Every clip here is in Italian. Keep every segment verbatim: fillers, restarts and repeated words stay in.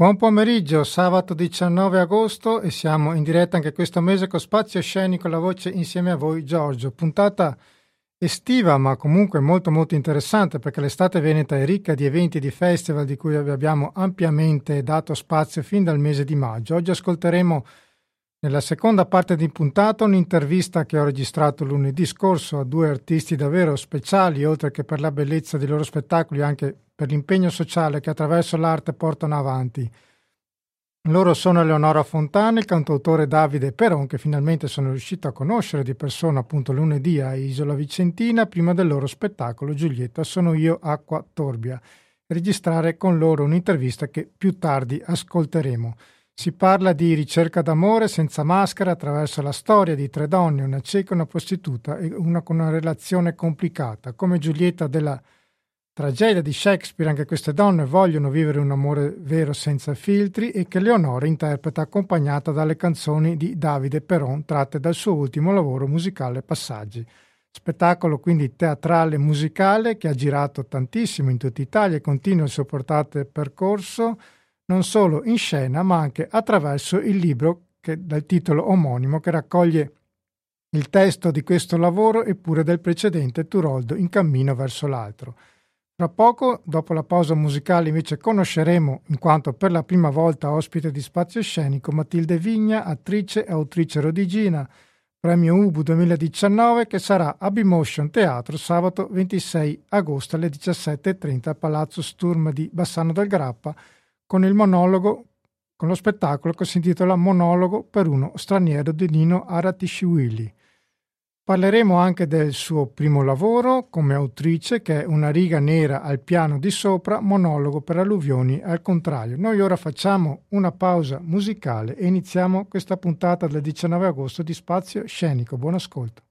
Buon pomeriggio, sabato diciannove agosto e siamo in diretta anche questo mese con Spazio Scenico, la voce insieme a voi Giorgio. Puntata estiva ma comunque molto molto interessante perché l'estate veneta è ricca di eventi e di festival di cui vi abbiamo ampiamente dato spazio fin dal mese di maggio. Oggi ascolteremo nella seconda parte di puntata un'intervista che ho registrato lunedì scorso a due artisti davvero speciali, oltre che per la bellezza dei loro spettacoli, anche per l'impegno sociale che attraverso l'arte portano avanti. Loro sono Eleonora Fontana e il cantautore Davide Peron, che finalmente sono riuscito a conoscere di persona appunto lunedì a Isola Vicentina prima del loro spettacolo Giulietta sono io, Acqua Torbia, e registrare con loro un'intervista che più tardi ascolteremo. Si parla di ricerca d'amore senza maschera attraverso la storia di tre donne, una cieca, una prostituta e una con una relazione complicata. Come Giulietta della tragedia di Shakespeare, anche queste donne vogliono vivere un amore vero senza filtri e che Leonora interpreta accompagnata dalle canzoni di Davide Peron tratte dal suo ultimo lavoro musicale Passaggi. Spettacolo quindi teatrale musicale che ha girato tantissimo in tutta Italia e continua il suo portato percorso non solo in scena ma anche attraverso il libro che, dal titolo omonimo, che raccoglie il testo di questo lavoro e pure del precedente Turoldo in cammino verso l'altro. Tra poco, dopo la pausa musicale, invece conosceremo, in quanto per la prima volta ospite di Spazio Scenico, Matilde Vigna, attrice e autrice rodigina, premio Ubu duemiladiciannove, che sarà a B-Motion Teatro sabato ventisei agosto alle diciassette e trenta al Palazzo Sturm di Bassano del Grappa, con il monologo, con lo spettacolo che si intitola Monologo per uno straniero di Nino Aratisciuili. Parleremo anche del suo primo lavoro come autrice, che è Una riga nera al piano di sopra, monologo per alluvioni al contrario. Noi ora facciamo una pausa musicale e iniziamo questa puntata del diciannove agosto di Spazio Scenico. Buon ascolto.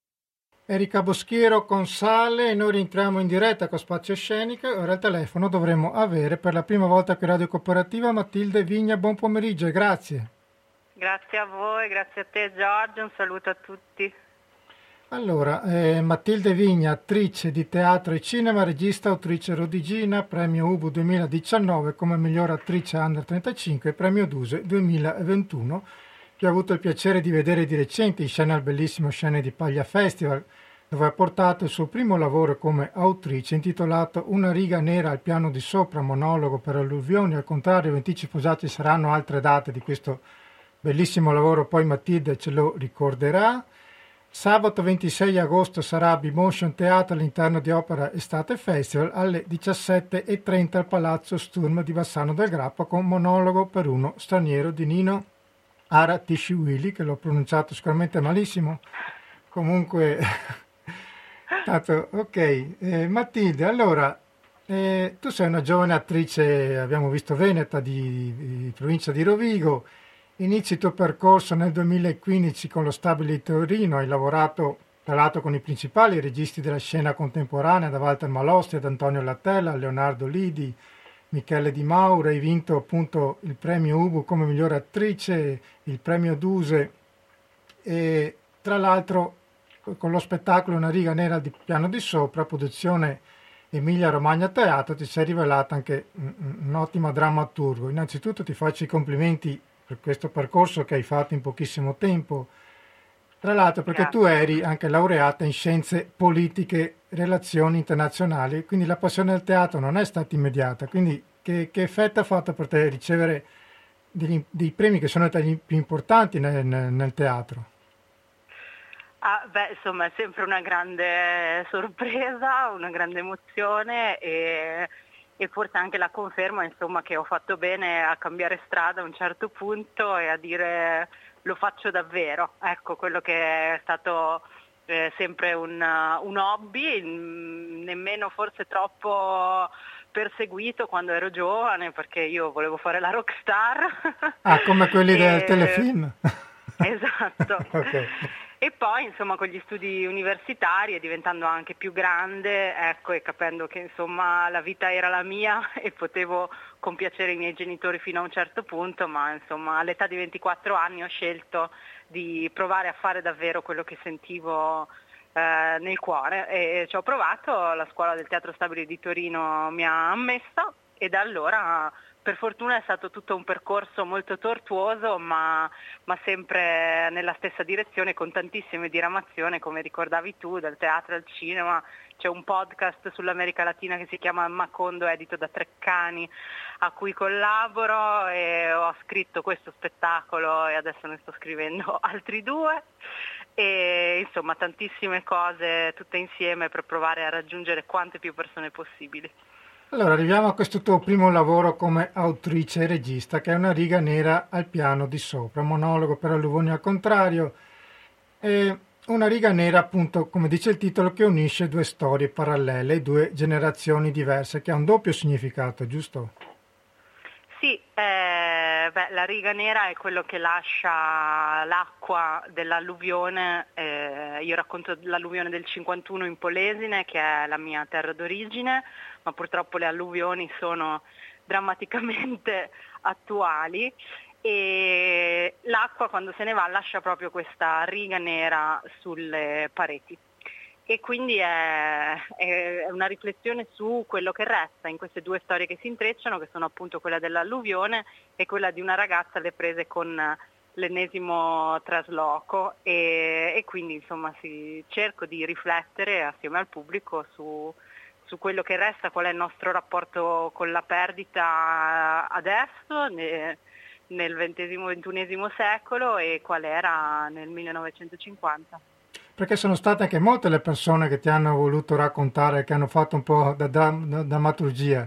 Erika Boschiero con Sale e noi rientriamo in diretta con Spazio Scenico. Ora al telefono dovremo avere per la prima volta qui Radio Cooperativa Matilde Vigna. Buon pomeriggio e grazie. Grazie a voi, grazie a te Giorgio, un saluto a tutti. Allora, eh, Matilde Vigna, attrice di teatro e cinema, regista, autrice rodigina, premio Ubu duemiladiciannove come miglior attrice under trentacinque e premio Duse duemilaventuno, che ho avuto il piacere di vedere di recente in scena al bellissimo Scene di Paglia Festival, dove ha portato il suo primo lavoro come autrice intitolato Una riga nera al piano di sopra, monologo per alluvioni, al contrario vi anticipo già ci saranno altre date di questo bellissimo lavoro, poi Matilde ce lo ricorderà. Sabato ventisei agosto sarà a B-Motion Teatro all'interno di Opera Estate Festival alle diciassette e trenta al Palazzo Sturm di Bassano del Grappa con monologo per uno straniero di Nino Aratisciuili, che l'ho pronunciato sicuramente malissimo. Comunque, tanto, ok. Eh, Matilde, allora, eh, tu sei una giovane attrice, abbiamo visto veneta, di, di provincia di Rovigo. Inizi il tuo percorso nel duemilaquindici con lo Stabile di Torino, hai lavorato tra l'altro con i principali registi della scena contemporanea, da Walter Malostri ad Antonio Lattella, Leonardo Lidi, Michele Di Mauro, hai vinto appunto il premio Ubu come migliore attrice, il premio Duse e tra l'altro con lo spettacolo Una riga nera al piano di sopra, produzione Emilia Romagna Teatro, ti sei rivelata anche un'ottima drammaturgo. Innanzitutto ti faccio i complimenti per questo percorso che hai fatto in pochissimo tempo, tra l'altro perché Grazie. tu eri anche laureata in scienze politiche, relazioni internazionali, quindi la passione del teatro non è stata immediata, quindi che, che effetto ha fatto per te ricevere degli, dei premi che sono stati più importanti nel, nel, nel teatro? Ah, beh, insomma è sempre una grande sorpresa, una grande emozione e e forse anche la conferma, insomma, che ho fatto bene a cambiare strada a un certo punto e a dire lo faccio davvero. Ecco, quello che è stato eh, sempre un, un hobby, mh, nemmeno forse troppo perseguito quando ero giovane, perché io volevo fare la rockstar. Ah, come quelli e... del telefilm. Esatto. Okay. E poi insomma con gli studi universitari e diventando anche più grande, ecco, e capendo che insomma la vita era la mia e potevo compiacere i miei genitori fino a un certo punto, ma insomma all'età di ventiquattro anni ho scelto di provare a fare davvero quello che sentivo eh, nel cuore e ci ho provato, la scuola del Teatro Stabile di Torino mi ha ammesso e da allora per fortuna è stato tutto un percorso molto tortuoso, ma, ma sempre nella stessa direzione, con tantissime diramazioni, come ricordavi tu, dal teatro al cinema. C'è un podcast sull'America Latina che si chiama Macondo, edito da Treccani, a cui collaboro, e ho scritto questo spettacolo e adesso ne sto scrivendo altri due. E insomma tantissime cose tutte insieme per provare a raggiungere quante più persone possibili. Allora, arriviamo a questo tuo primo lavoro come autrice e regista, che è Una riga nera al piano di sopra, un monologo per alluvioni al contrario. E una riga nera, appunto, come dice il titolo, che unisce due storie parallele, due generazioni diverse, che ha un doppio significato, giusto? Sì, eh, beh, la riga nera è quello che lascia l'acqua dell'alluvione. Eh, io racconto l'alluvione del cinquantuno in Polesine, che è la mia terra d'origine, ma purtroppo le alluvioni sono drammaticamente attuali, e l'acqua quando se ne va lascia proprio questa riga nera sulle pareti. E quindi è, è una riflessione su quello che resta in queste due storie che si intrecciano, che sono appunto quella dell'alluvione e quella di una ragazza alle prese con l'ennesimo trasloco, e, e quindi insomma si, cerco di riflettere assieme al pubblico su, su quello che resta, qual è il nostro rapporto con la perdita adesso, ne, nel ventesimo ventunesimo secolo, e qual era nel millenovecentocinquanta. Perché sono state anche molte le persone che ti hanno voluto raccontare, che hanno fatto un po' da, da, da drammaturgia.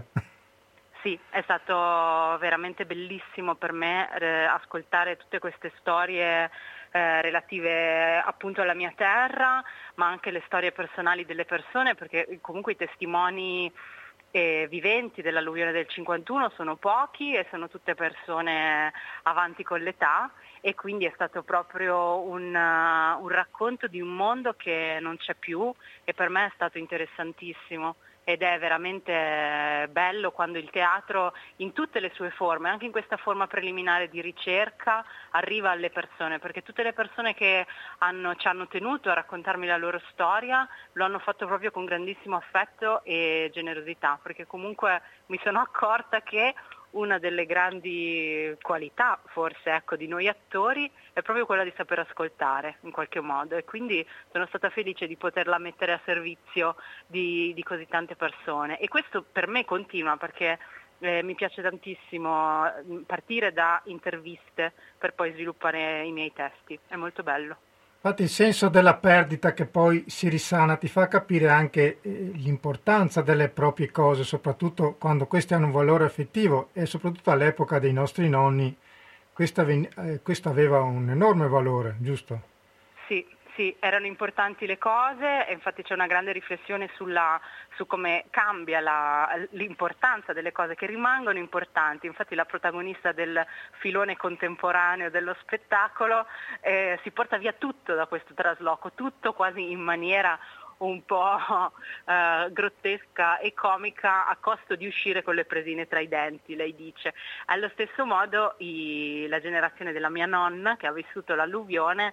Sì, è stato veramente bellissimo per me eh, ascoltare tutte queste storie eh, relative appunto alla mia terra, ma anche le storie personali delle persone, perché comunque i testimoni eh, viventi dell'alluvione del cinquantuno sono pochi e sono tutte persone avanti con l'età, e quindi è stato proprio un, uh, un racconto di un mondo che non c'è più, e per me è stato interessantissimo. Ed è veramente bello quando il teatro, in tutte le sue forme, anche in questa forma preliminare di ricerca, arriva alle persone, perché tutte le persone che hanno, ci hanno tenuto a raccontarmi la loro storia lo hanno fatto proprio con grandissimo affetto e generosità, perché comunque mi sono accorta che una delle grandi qualità, forse, ecco, di noi attori è proprio quella di saper ascoltare in qualche modo, e quindi sono stata felice di poterla mettere a servizio di, di così tante persone. E questo per me continua, perché eh, mi piace tantissimo partire da interviste per poi sviluppare i miei testi, è molto bello. Infatti il senso della perdita che poi si risana ti fa capire anche eh, l'importanza delle proprie cose, soprattutto quando queste hanno un valore affettivo, e soprattutto all'epoca dei nostri nonni questa, ven- eh, questo aveva un enorme valore, giusto? Sì, sì, erano importanti le cose, e infatti c'è una grande riflessione sulla, su come cambia la, l'importanza delle cose che rimangono importanti. Infatti la protagonista del filone contemporaneo dello spettacolo eh, si porta via tutto da questo trasloco, tutto quasi in maniera un po' eh, grottesca e comica, a costo di uscire con le presine tra i denti, lei dice. Allo stesso modo i, la generazione della mia nonna, che ha vissuto l'alluvione,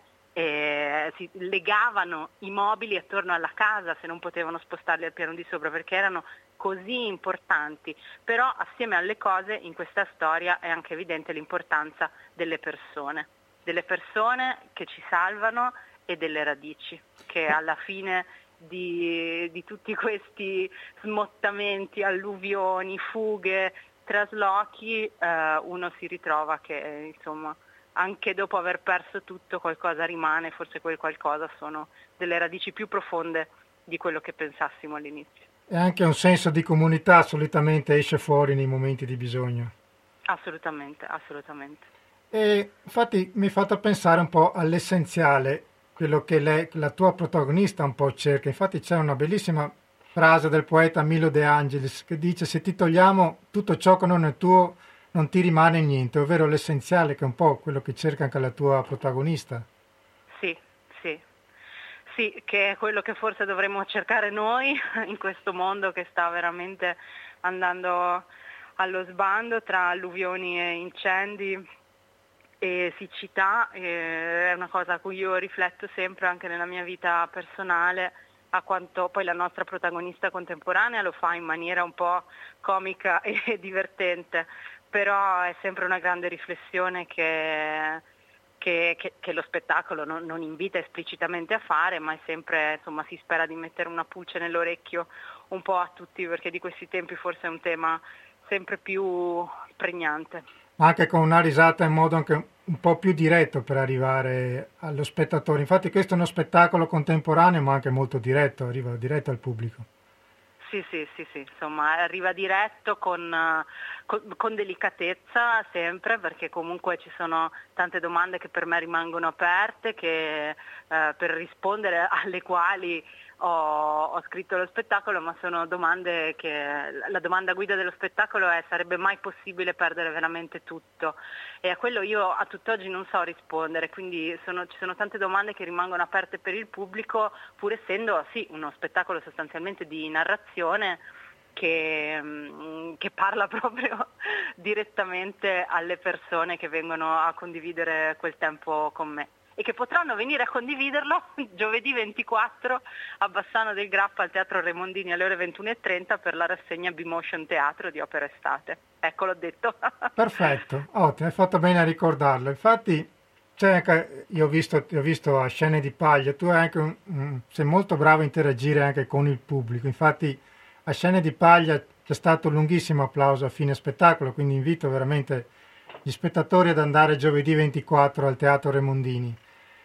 Eh, si legavano i mobili attorno alla casa se non potevano spostarli al piano di sopra, perché erano così importanti. Però assieme alle cose in questa storia è anche evidente l'importanza delle persone, delle persone che ci salvano, e delle radici, che alla fine di, di tutti questi smottamenti, alluvioni, fughe, traslochi, eh, uno si ritrova che insomma anche dopo aver perso tutto qualcosa rimane, forse quel qualcosa sono delle radici più profonde di quello che pensassimo all'inizio. E anche un senso di comunità solitamente esce fuori nei momenti di bisogno. Assolutamente, assolutamente. E infatti mi hai fatto pensare un po' all'essenziale, quello che lei, la tua protagonista un po' cerca. Infatti c'è una bellissima frase del poeta Milo De Angelis che dice: se ti togliamo tutto ciò che non è tuo, non ti rimane niente, ovvero l'essenziale, che è un po' quello che cerca anche la tua protagonista. Sì, sì, sì, che è quello che forse dovremmo cercare noi in questo mondo che sta veramente andando allo sbando tra alluvioni e incendi e siccità. E è una cosa a cui io rifletto sempre anche nella mia vita personale, a quanto poi la nostra protagonista contemporanea lo fa in maniera un po' comica e divertente. però è sempre una grande riflessione che, che, che, che lo spettacolo non, non invita esplicitamente a fare, ma è sempre, insomma, si spera di mettere una pulce nell'orecchio un po' a tutti, perché di questi tempi forse è un tema sempre più pregnante. Anche con una risata in modo anche un po' più diretto per arrivare allo spettatore. Infatti questo è uno spettacolo contemporaneo ma anche molto diretto, arriva diretto al pubblico. Sì, sì, sì, sì, insomma arriva diretto con, con, con delicatezza sempre, perché comunque ci sono tante domande che per me rimangono aperte, che, eh, per rispondere alle quali ho, ho scritto lo spettacolo, ma sono domande che, la domanda guida dello spettacolo è: sarebbe mai possibile perdere veramente tutto? E a quello io a tutt'oggi non so rispondere, quindi sono, ci sono tante domande che rimangono aperte per il pubblico, pur essendo sì uno spettacolo sostanzialmente di narrazione che, che parla proprio direttamente alle persone che vengono a condividere quel tempo con me e che potranno venire a condividerlo giovedì ventiquattro a Bassano del Grappa al Teatro Remondini alle ore ventuno e trenta per la rassegna B-Motion Teatro di Opera Estate. Ecco, l'ho detto. Perfetto, ottimo, hai fatto bene a ricordarlo. Infatti, c'è anche, io ho visto, ho visto a Scene di Paglia, tu hai anche un, un- sei molto bravo a interagire anche con il pubblico. Infatti, a Scene di Paglia c'è stato un lunghissimo applauso a fine spettacolo, quindi invito veramente gli spettatori ad andare giovedì ventiquattro al Teatro Remondini.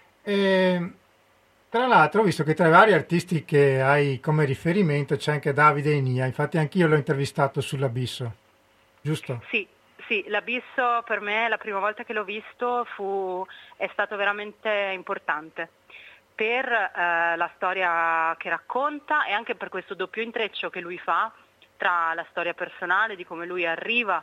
E, tra l'altro, ho visto che tra i vari artisti che hai come riferimento c'è anche Davide Enia, infatti anch'io l'ho intervistato sull'Abisso, giusto? Sì, sì, l'Abisso per me la prima volta che l'ho visto fu, è stato veramente importante per eh, la storia che racconta e anche per questo doppio intreccio che lui fa tra la storia personale, di come lui arriva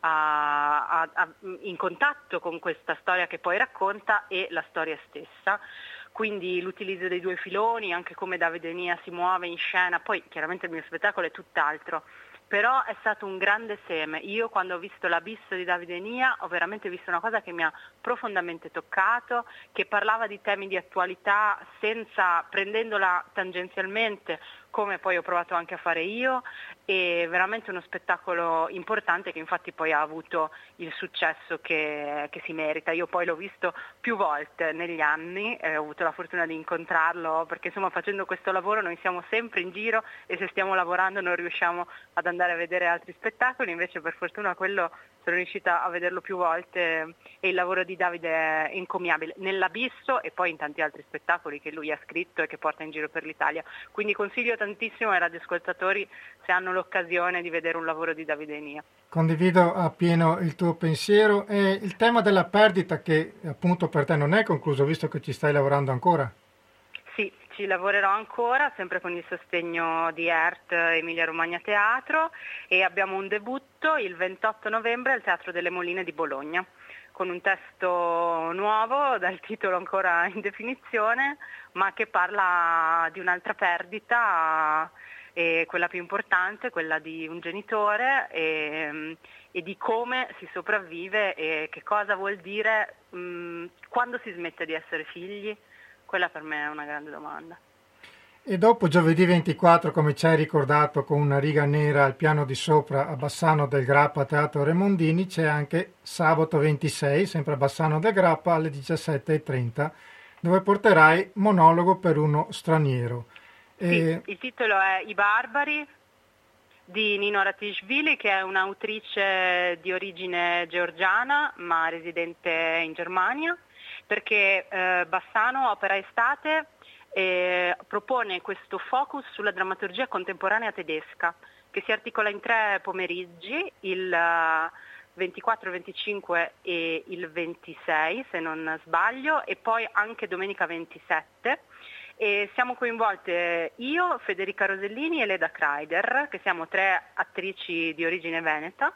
a- a- a- in contatto con questa storia che poi racconta, e la storia stessa. Quindi l'utilizzo dei due filoni, anche come Davide Nia si muove in scena, poi chiaramente il mio spettacolo è tutt'altro, però è stato un grande seme. Io quando ho visto l'Abisso di Davide Nia ho veramente visto una cosa che mi ha profondamente toccato, che parlava di temi di attualità senza, prendendola tangenzialmente, come poi ho provato anche a fare io, e veramente uno spettacolo importante che infatti poi ha avuto il successo che, che si merita. Io poi l'ho visto più volte negli anni, eh, ho avuto la fortuna di incontrarlo, perché insomma facendo questo lavoro noi siamo sempre in giro e se stiamo lavorando non riusciamo ad andare a vedere altri spettacoli, invece per fortuna quello sono riuscita a vederlo più volte e il lavoro di Davide è encomiabile nell'Abisso e poi in tanti altri spettacoli che lui ha scritto e che porta in giro per l'Italia. Quindi consiglio tantissimo ai radioascoltatori, se hanno l'occasione, di vedere un lavoro di Davide Enia. Condivido appieno il tuo pensiero e il tema della perdita che appunto per te non è concluso, visto che ci stai lavorando ancora. Sì, ci lavorerò ancora, sempre con il sostegno di E R T Emilia Romagna Teatro, e abbiamo un debutto il ventotto novembre al Teatro delle Moline di Bologna, con un testo nuovo, dal titolo ancora in definizione, ma che parla di un'altra perdita, e quella più importante, quella di un genitore, e, e di come si sopravvive e che cosa vuol dire mh, quando si smette di essere figli. Quella per me è una grande domanda. E dopo giovedì ventiquattro, come ci hai ricordato, con una riga nera al piano di sopra a Bassano del Grappa, Teatro Remondini, c'è anche sabato ventisei, sempre a Bassano del Grappa, alle diciassette e trenta, dove porterai Monologo per uno straniero. E... Sì, il titolo è I Barbari di Nino Ratishvili, che è un'autrice di origine georgiana ma residente in Germania, perché eh, Bassano, Opera Estate, eh, propone questo focus sulla drammaturgia contemporanea tedesca, che si articola in tre pomeriggi, il uh, ventiquattro, venticinque e il ventisei, se non sbaglio, e poi anche domenica ventisette. E siamo coinvolte io, Federica Rosellini e Leda Kreider, che siamo tre attrici di origine veneta,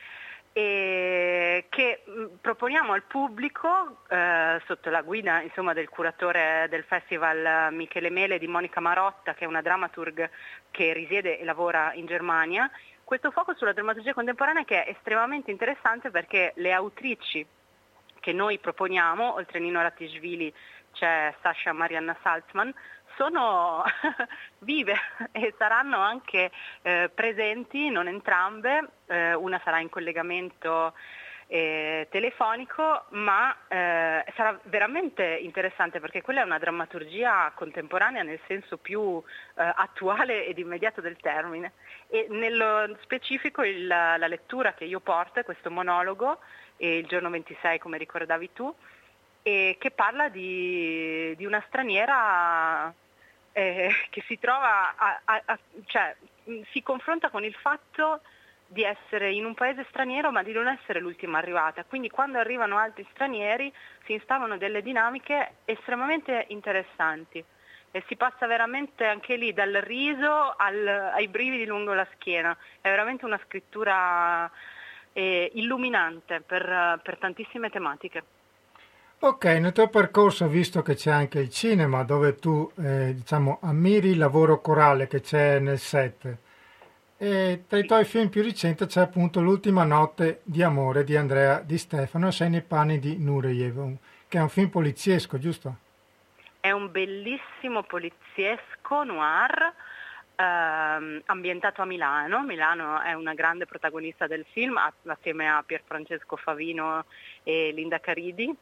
e che mh, proponiamo al pubblico, eh, sotto la guida insomma, del curatore del festival Michele Mele, di Monica Marotta, che è una dramaturg che risiede e lavora in Germania, questo focus sulla drammaturgia contemporanea, che è estremamente interessante perché le autrici che noi proponiamo, oltre a Nino Ratishvili c'è Sasha Marianna Salzman, sono vive e saranno anche eh, presenti, non entrambe, eh, una sarà in collegamento eh, telefonico, ma eh, sarà veramente interessante perché quella è una drammaturgia contemporanea nel senso più eh, attuale ed immediato del termine, e nello specifico il, la lettura che io porto è questo monologo, e il giorno ventisei come ricordavi tu, e che parla di, di una straniera eh, che si trova a, a, a, cioè si confronta con il fatto di essere in un paese straniero ma di non essere l'ultima arrivata, quindi quando arrivano altri stranieri si instaurano delle dinamiche estremamente interessanti e si passa veramente anche lì dal riso al, ai brividi lungo la schiena, è veramente una scrittura eh, illuminante per, per tantissime tematiche. Ok, nel tuo percorso, visto che c'è anche il cinema, dove tu eh, diciamo ammiri il lavoro corale che c'è nel set, e tra i tuoi film più recenti c'è appunto L'ultima notte di amore di Andrea Di Stefano, sei nei panni di Nureyev, che è un film poliziesco, giusto? È un bellissimo poliziesco noir ehm, ambientato a Milano. Milano è una grande protagonista del film assieme a Pierfrancesco Favino e Linda Caridi.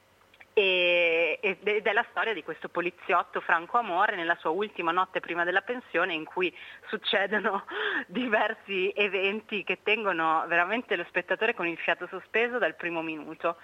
E, ed è la storia di questo poliziotto Franco Amore nella sua ultima notte prima della pensione, in cui succedono diversi eventi che tengono veramente lo spettatore con il fiato sospeso dal primo minuto.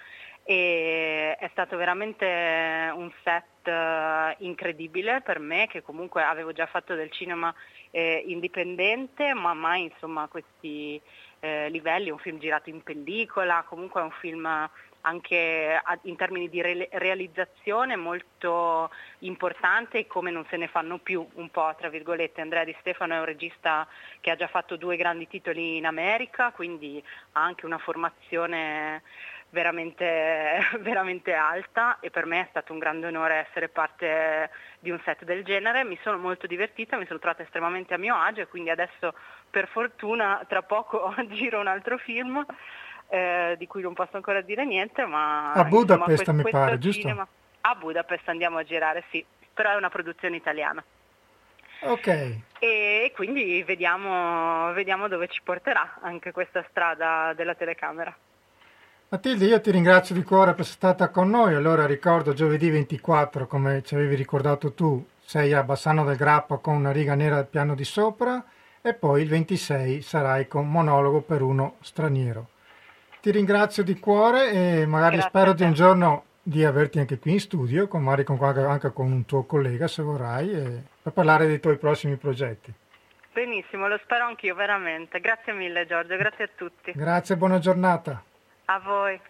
E è stato veramente un set incredibile per me, che comunque avevo già fatto del cinema eh, indipendente, ma mai insomma a questi eh, livelli. Un film girato in pellicola, comunque è un film anche in termini di re- realizzazione molto importante, come non se ne fanno più, un po' tra virgolette. Andrea Di Stefano è un regista che ha già fatto due grandi titoli in America, quindi ha anche una formazione veramente, veramente alta, e per me è stato un grande onore essere parte di un set del genere. Mi sono molto divertita, mi sono trovata estremamente a mio agio, e quindi adesso per fortuna tra poco giro un altro film Eh, di cui non posso ancora dire niente, ma a Budapest insomma, mi questo pare, cinema, giusto? a Budapest andiamo a girare, sì, però è una produzione italiana. Ok. E quindi vediamo, vediamo dove ci porterà anche questa strada della telecamera. Matilde, io ti ringrazio di cuore per essere stata con noi. Allora ricordo giovedì ventiquattro, come ci avevi ricordato tu, sei a Bassano del Grappa con Una riga nera al piano di sopra, e poi il ventisei sarai con Monologo per uno straniero. Ti ringrazio di cuore e magari Grazie spero di un giorno di averti anche qui in studio, con, magari con, anche con un tuo collega se vorrai, e, per parlare dei tuoi prossimi progetti. Benissimo, lo spero anch'io veramente. Grazie mille Giorgio, grazie a tutti. Grazie, buona giornata. A voi.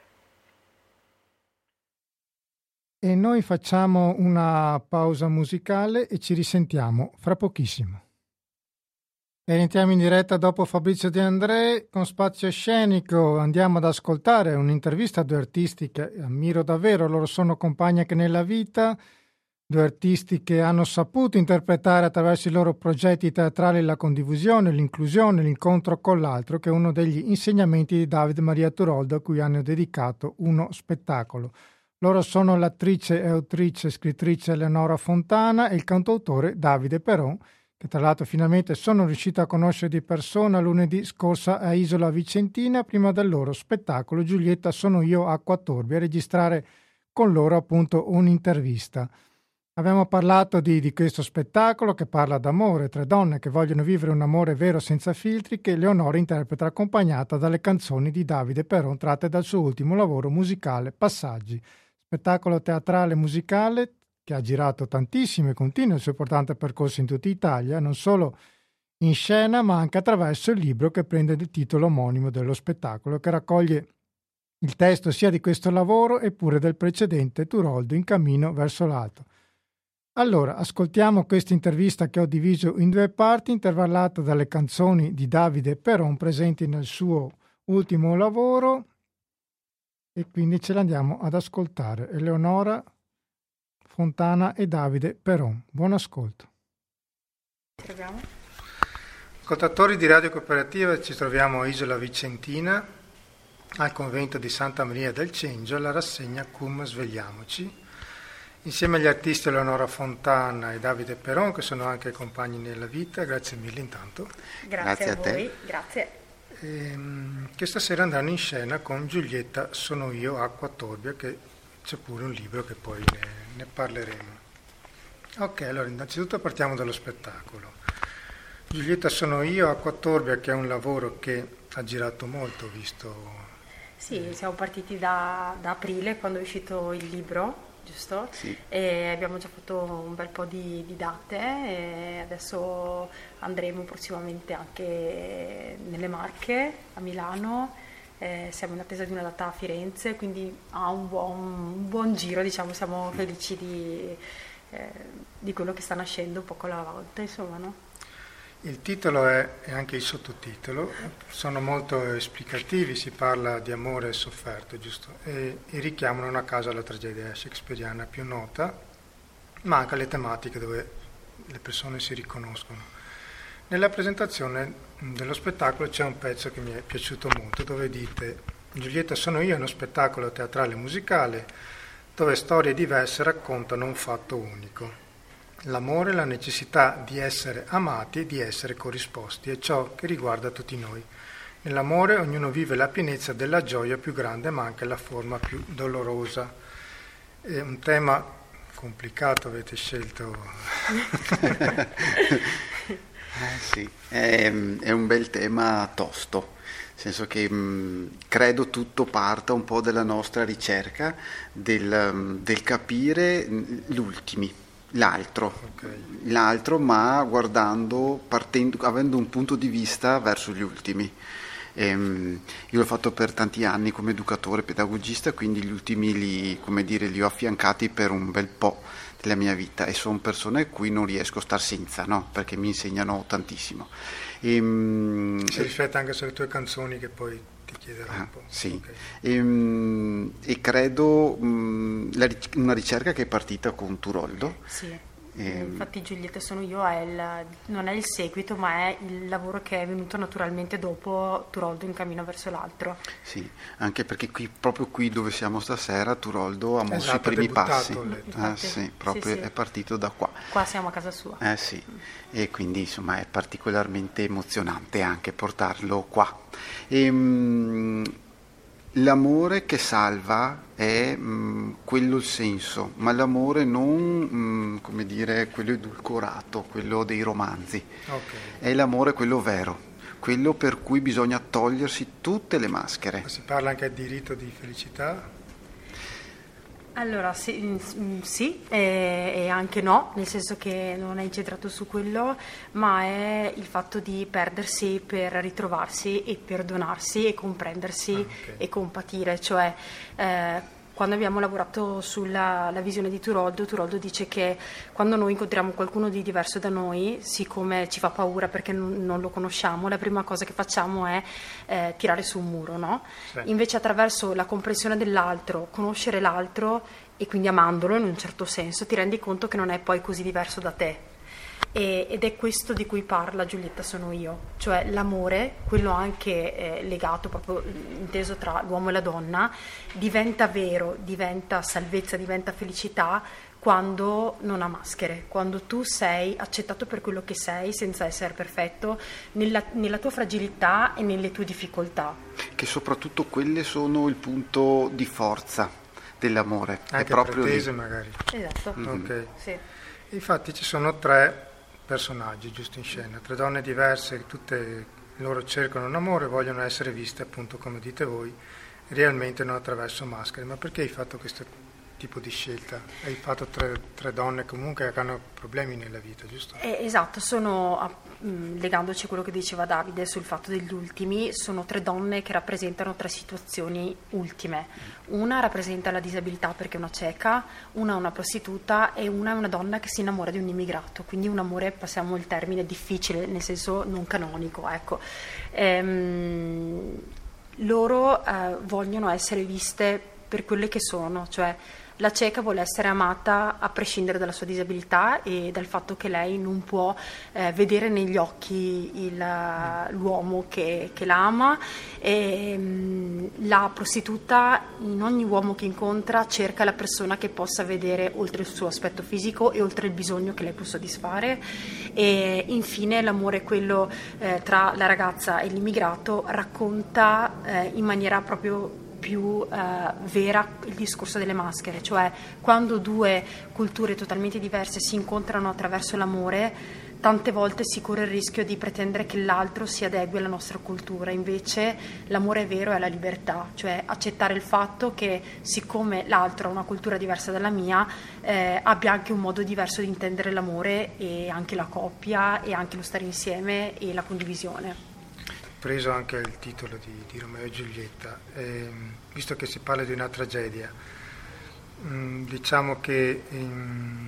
E noi facciamo una pausa musicale e ci risentiamo fra pochissimo. E entriamo in diretta dopo Fabrizio De André con Spazio Scenico. Andiamo ad ascoltare un'intervista a due artisti che ammiro davvero. Loro sono compagni anche nella vita, due artisti che hanno saputo interpretare attraverso i loro progetti teatrali la condivisione, l'inclusione, l'incontro con l'altro, che è uno degli insegnamenti di Davide Maria Turoldo, a cui hanno dedicato uno spettacolo. Loro sono l'attrice e autrice scrittrice Eleonora Fontana e il cantautore Davide Peron, che tra l'altro finalmente sono riuscito a conoscere di persona lunedì scorsa a Isola Vicentina, prima del loro spettacolo Giulietta sono io Acqua Torbi, a registrare con loro appunto un'intervista. Abbiamo parlato di, di questo spettacolo che parla d'amore, tre donne che vogliono vivere un amore vero senza filtri, che Eleonora interpreta accompagnata dalle canzoni di Davide Peron tratte dal suo ultimo lavoro musicale Passaggi, spettacolo teatrale musicale che ha girato tantissimo e continua il suo importante percorso in tutta Italia, non solo in scena ma anche attraverso il libro che prende il titolo omonimo dello spettacolo, che raccoglie il testo sia di questo lavoro eppure del precedente Turoldo in cammino verso l'alto. Allora, ascoltiamo questa intervista che ho diviso in due parti, intervallata dalle canzoni di Davide Peron presenti nel suo ultimo lavoro, e quindi ce l'andiamo ad ascoltare. Eleonora Fontana e Davide Peron. Buon ascolto. Proviamo. Ascoltatori di Radio Cooperativa, ci troviamo a Isola Vicentina, al convento di Santa Maria del Cengio, alla rassegna Cum Svegliamoci, Insieme agli artisti Eleonora Fontana e Davide Peron, che sono anche compagni nella vita, grazie mille intanto. Grazie, grazie a, a voi, te. Grazie. E, che stasera andranno in scena con Giulietta Sono io, Acqua Torbia, che c'è pure un libro che poi ne, ne parleremo. Ok, allora innanzitutto partiamo dallo spettacolo. Giulietta Sono io, Acqua Torbia, che è un lavoro che ha girato molto, visto... Sì, siamo partiti da, da aprile, quando è uscito il libro, giusto? Sì. E abbiamo già fatto un bel po' di, di date e adesso andremo prossimamente anche nelle Marche, a Milano, eh, siamo in attesa di una data a Firenze, quindi ha un buon, un buon giro, diciamo, siamo felici di, eh, di quello che sta nascendo poco alla volta, insomma, no? Il titolo è, e anche il sottotitolo sono molto esplicativi, si parla di amore sofferto, giusto? E, e richiamano una casa alla tragedia shakespeariana più nota, ma anche alle tematiche dove le persone si riconoscono. Nella presentazione dello spettacolo c'è un pezzo che mi è piaciuto molto, dove dite: Giulietta Sono io è uno spettacolo teatrale musicale dove storie diverse raccontano un fatto unico. L'amore e la necessità di essere amati e di essere corrisposti è ciò che riguarda tutti noi. Nell'amore ognuno vive la pienezza della gioia più grande, ma anche la forma più dolorosa. È un tema complicato, avete scelto. eh sì, è, è un bel tema tosto, nel senso che mh, credo tutto parta un po' dalla nostra ricerca del, del capire gli ultimi. L'altro, okay. l'altro, ma guardando, partendo, avendo un punto di vista verso gli ultimi. Ehm, io l'ho fatto per tanti anni come educatore, pedagogista, quindi gli ultimi li, come dire, li ho affiancati per un bel po' della mia vita e sono persone a cui non riesco a star senza, no? Perché mi insegnano tantissimo. Ehm, si riflette anche sulle tue canzoni che poi ti chiederò ah, un po'. Sì, okay. e, e credo mh, la, una ricerca che è partita con Turoldo. Sì. E... Infatti Giulietta Sono io è il, non è il seguito, ma è il lavoro che è venuto naturalmente dopo Turoldo in cammino verso l'altro. Sì, anche perché qui, proprio qui dove siamo stasera, Turoldo ha mosso esatto, i primi passi. Infatti, eh, sì, proprio sì, sì. È partito da qua. Qua siamo a casa sua. Eh sì, e quindi insomma è particolarmente emozionante anche portarlo qua. E, mh, l'amore che salva è mh, quello il senso, ma l'amore non, mh, come dire, quello edulcorato, quello dei romanzi. Okay. È l'amore quello vero, quello per cui bisogna togliersi tutte le maschere. Ma si parla anche di diritto di felicità? Allora sì, sì e, e anche no, nel senso che non è incentrato su quello, ma è il fatto di perdersi per ritrovarsi e perdonarsi e comprendersi ah, okay. e compatire, cioè eh, quando abbiamo lavorato sulla la visione di Turoldo, Turoldo dice che quando noi incontriamo qualcuno di diverso da noi, siccome ci fa paura perché non, non lo conosciamo, la prima cosa che facciamo è eh, tirare su un muro, no? Sì. Invece attraverso la comprensione dell'altro, conoscere l'altro e quindi amandolo in un certo senso, ti rendi conto che non è poi così diverso da te. E, ed è questo di cui parla Giulietta Sono io, cioè l'amore, quello anche eh, legato proprio inteso tra l'uomo e la donna, diventa vero, diventa salvezza, diventa felicità quando non ha maschere, quando tu sei accettato per quello che sei senza essere perfetto, nella, nella tua fragilità e nelle tue difficoltà. Che soprattutto quelle sono il punto di forza dell'amore. Anche è proprio pretese lì. magari. Esatto. Mm-hmm. Okay. Sì. Infatti ci sono tre personaggi giusto in scena, tre donne diverse, tutte loro cercano un amore, vogliono essere viste appunto come dite voi, realmente non attraverso maschere. Ma perché hai fatto questo tipo di scelta? Hai fatto tre, tre donne comunque che hanno problemi nella vita, giusto? Eh, esatto, sono, mh, legandoci a quello che diceva Davide sul fatto degli ultimi, sono tre donne che rappresentano tre situazioni ultime. Una rappresenta la disabilità perché è una cieca, una è una prostituta e una è una donna che si innamora di un immigrato, quindi un amore, passiamo il termine, difficile, nel senso non canonico, ecco. Ehm, loro eh, vogliono essere viste per quelle che sono, cioè la cieca vuole essere amata a prescindere dalla sua disabilità e dal fatto che lei non può eh, vedere negli occhi il, l'uomo che, che la ama. E, mh, la prostituta in ogni uomo che incontra cerca la persona che possa vedere oltre il suo aspetto fisico e oltre il bisogno che lei può soddisfare. E infine l'amore, quello eh, tra la ragazza e l'immigrato, racconta eh, in maniera proprio più eh, vera il discorso delle maschere, cioè quando due culture totalmente diverse si incontrano attraverso l'amore, tante volte si corre il rischio di pretendere che l'altro si adegui alla nostra cultura. Invece l'amore vero è la libertà, cioè accettare il fatto che siccome l'altro ha una cultura diversa dalla mia, eh, abbia anche un modo diverso di intendere l'amore e anche la coppia e anche lo stare insieme e la condivisione. Preso anche il titolo di, di Romeo e Giulietta, eh, visto che si parla di una tragedia, mh, diciamo che mh,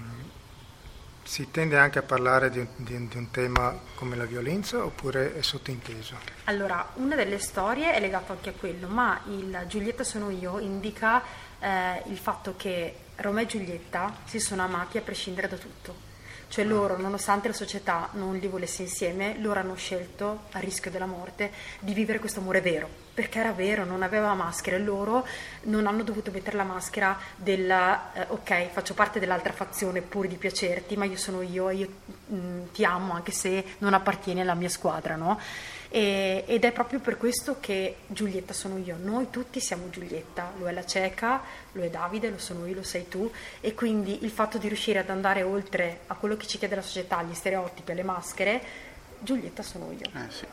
si tende anche a parlare di, di, di un tema come la violenza, oppure è sottinteso? Allora, una delle storie è legata anche a quello, ma il Giulietta sono io indica eh, il fatto che Romeo e Giulietta si sono amati a prescindere da tutto. Cioè loro, nonostante la società non li volesse insieme, loro hanno scelto, a rischio della morte, di vivere questo amore vero, perché era vero, non aveva maschera, e loro non hanno dovuto mettere la maschera del eh, ok, faccio parte dell'altra fazione pur di piacerti, ma io sono io e io mh, ti amo anche se non appartieni alla mia squadra, no? E, ed è proprio per questo che Giulietta sono io, noi tutti siamo Giulietta, lo è la cieca, lo è Davide, lo sono io, lo sei tu, e quindi il fatto di riuscire ad andare oltre a quello che ci chiede la società, gli stereotipi, alle maschere, Giulietta sono io. Eh sì.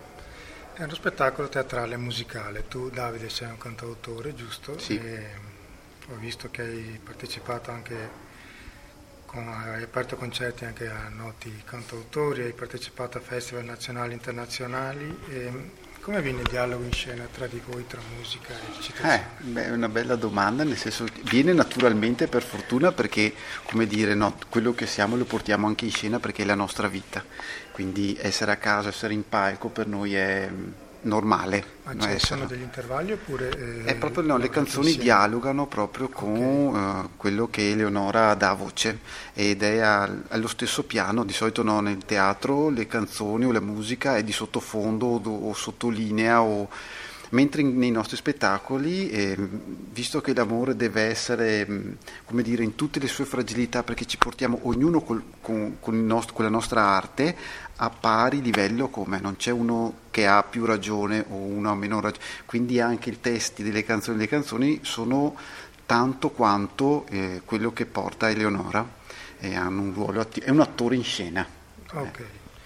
È uno spettacolo teatrale e musicale. Tu, Davide, sei un cantautore, giusto? Sì. E ho visto che hai partecipato anche, con, hai aperto concerti anche a noti cantautori, hai partecipato a festival nazionali e internazionali. E come viene il dialogo in scena tra di voi, tra musica e recitazione? Eh, beh, è una bella domanda, nel senso che viene naturalmente, per fortuna, perché, come dire, no, quello che siamo lo portiamo anche in scena perché è la nostra vita, quindi essere a casa, essere in palco per noi è normale. Ma ci sono degli intervalli oppure... Eh, è proprio, no, le canzoni insieme? dialogano proprio con Okay. uh, quello che Eleonora dà voce, ed è al, allo stesso piano. Di solito no, nel teatro le canzoni o la musica è di sottofondo o, o sottolinea, o... mentre in, nei nostri spettacoli, eh, visto che l'amore deve essere, mh, come dire, in tutte le sue fragilità, perché ci portiamo ognuno col, con, con, il nostro, con la nostra arte a pari livello, come non c'è uno che ha più ragione o uno ha meno ragione, quindi anche i testi delle canzoni delle canzoni sono tanto quanto eh, quello che porta Eleonora, e hanno un ruolo attivo, è un attore in scena. Ok.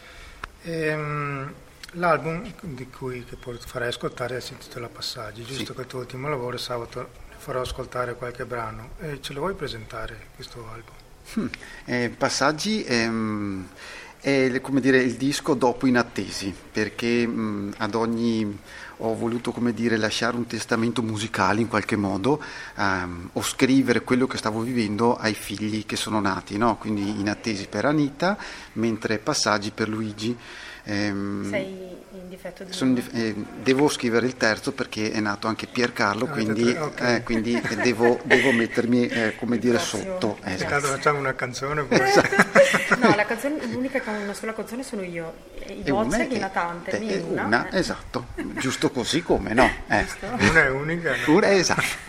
Ehm, l'album di cui che farei ascoltare si intitola Passaggi, giusto? Sì. Che il tuo ultimo lavoro, sabato farò ascoltare qualche brano. E ce lo vuoi presentare questo album? Hmm. Eh, Passaggi ehm, è, come dire, il disco dopo Inattesi, perché mh, ad ogni ho voluto, come dire, lasciare un testamento musicale in qualche modo, ehm, o scrivere quello che stavo vivendo ai figli che sono nati, no? Quindi Inattesi per Anita, mentre Passaggi per Luigi. Ehm, Sei in difetto di sono in dif- eh, devo scrivere il terzo perché è nato anche Piercarlo, Ah, quindi, okay. eh, quindi devo, devo mettermi, eh, come dire, Prossimo. sotto. In Esatto. caso facciamo una canzone poi. No, la canzone, l'unica che ha una sola canzone sono io, i E una Bozze è- di Natante, te- mia è una, una, eh. esatto, giusto così come, no? Eh. Giusto? Una è unica, no? Una, esatto.